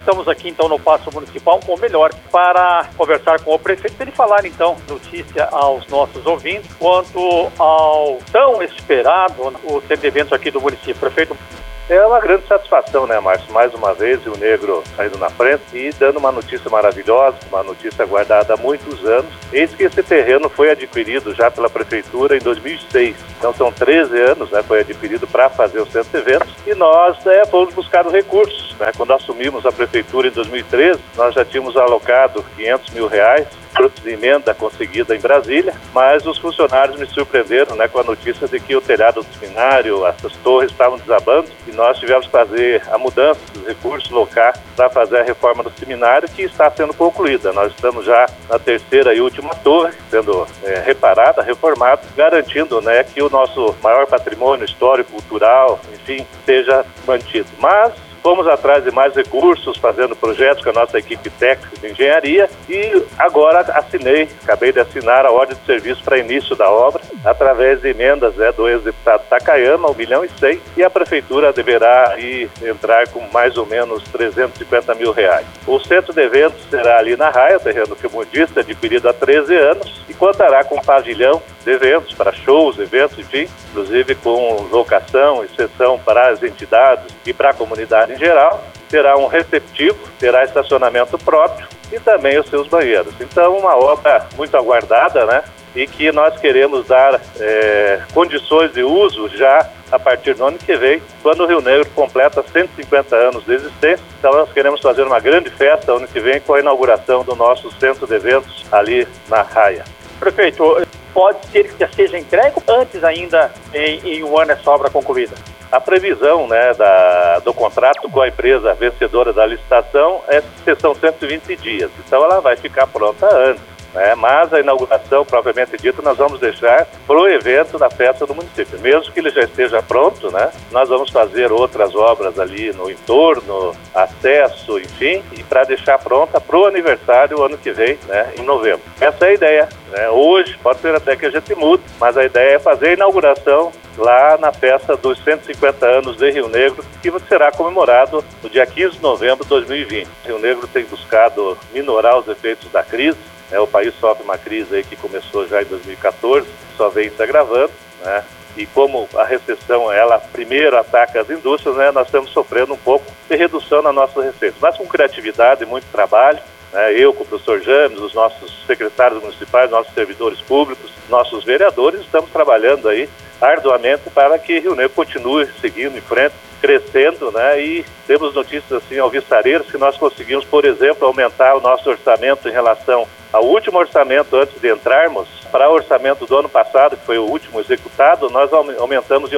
estamos aqui então no Paço Municipal, ou melhor, para conversar com o prefeito, para ele falar então notícia aos nossos ouvintes quanto ao tão esperado o centro de eventos aqui do município. Prefeito. É uma grande satisfação, né, Márcio? Mais uma vez, o Rio Negro saindo na frente e dando uma notícia maravilhosa, uma notícia guardada há muitos anos. Eis que esse terreno foi adquirido já pela Prefeitura em 2006. Então, são 13 anos, né, foi adquirido para fazer o centro de eventos. E nós fomos buscar os recursos, né? Quando assumimos a Prefeitura em 2013, nós já tínhamos alocado R$500 mil, fruto de emenda conseguida em Brasília, mas os funcionários me surpreenderam, né, com a notícia de que o telhado do seminário, essas torres estavam desabando e nós tivemos que fazer a mudança dos recursos locais para fazer a reforma do seminário, que está sendo concluída. Nós estamos já na terceira e última torre, sendo reparada, reformada, garantindo, né, que o nosso maior patrimônio histórico, cultural, enfim, seja mantido. Mas fomos atrás de mais recursos, fazendo projetos com a nossa equipe técnica de engenharia e agora acabei de assinar a ordem de serviço para início da obra, através de emendas do ex-deputado Takayama, 1,1 milhão, e a Prefeitura deverá entrar com mais ou menos R$350 mil. O centro de eventos será ali na Raia, terreno que, como disse, adquirido há 13 anos, e contará com um pavilhão de eventos, para shows, eventos, enfim, inclusive com locação e sessão para as entidades e para a comunidade em geral. Terá um receptivo, terá estacionamento próprio e também os seus banheiros. Então, uma obra muito aguardada, né? E que nós queremos dar condições de uso já a partir do ano que vem, quando o Rio Negro completa 150 anos de existência. Então, nós queremos fazer uma grande festa ano que vem com a inauguração do nosso centro de eventos ali na Raia. Prefeito, pode ser que já seja entregue antes ainda em um ano essa obra concluída? A previsão, né, do contrato com a empresa vencedora da licitação são 120 dias, então ela vai ficar pronta antes, né? Mas a inauguração, propriamente dita, nós vamos deixar para o evento da festa do município. Mesmo que ele já esteja pronto, né, nós vamos fazer outras obras ali no entorno, acesso, enfim, e para deixar pronta para o aniversário ano que vem, né, em novembro. Essa é a ideia, né? Hoje, pode ser até que a gente mude, mas a ideia é fazer a inauguração lá na festa dos 150 anos de Rio Negro, que será comemorado no dia 15 de novembro de 2020. Rio Negro tem buscado minorar os efeitos da crise, né? O país sofre uma crise aí que começou já em 2014, só vem se agravando, né? E como a recessão, ela primeiro ataca as indústrias, né? Nós estamos sofrendo um pouco de redução na nossa receita, mas com criatividade e muito trabalho, né? Eu com o professor James, os nossos secretários municipais, nossos servidores públicos, nossos vereadores, estamos trabalhando aí arduamente para que Rio Negro continue seguindo em frente, crescendo, né? E temos notícias assim alvissareiras que nós conseguimos, por exemplo, aumentar o nosso orçamento em relação ao último orçamento antes de entrarmos. Para o orçamento do ano passado, que foi o último executado, nós aumentamos em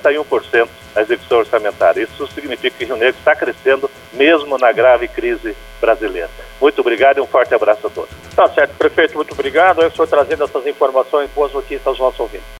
81% a execução orçamentária. Isso significa que Rio Negro está crescendo mesmo na grave crise brasileira. Muito obrigado e um forte abraço a todos. Tá certo, prefeito, muito obrigado. Eu estou trazendo essas informações, boas notícias aos nossos ouvintes.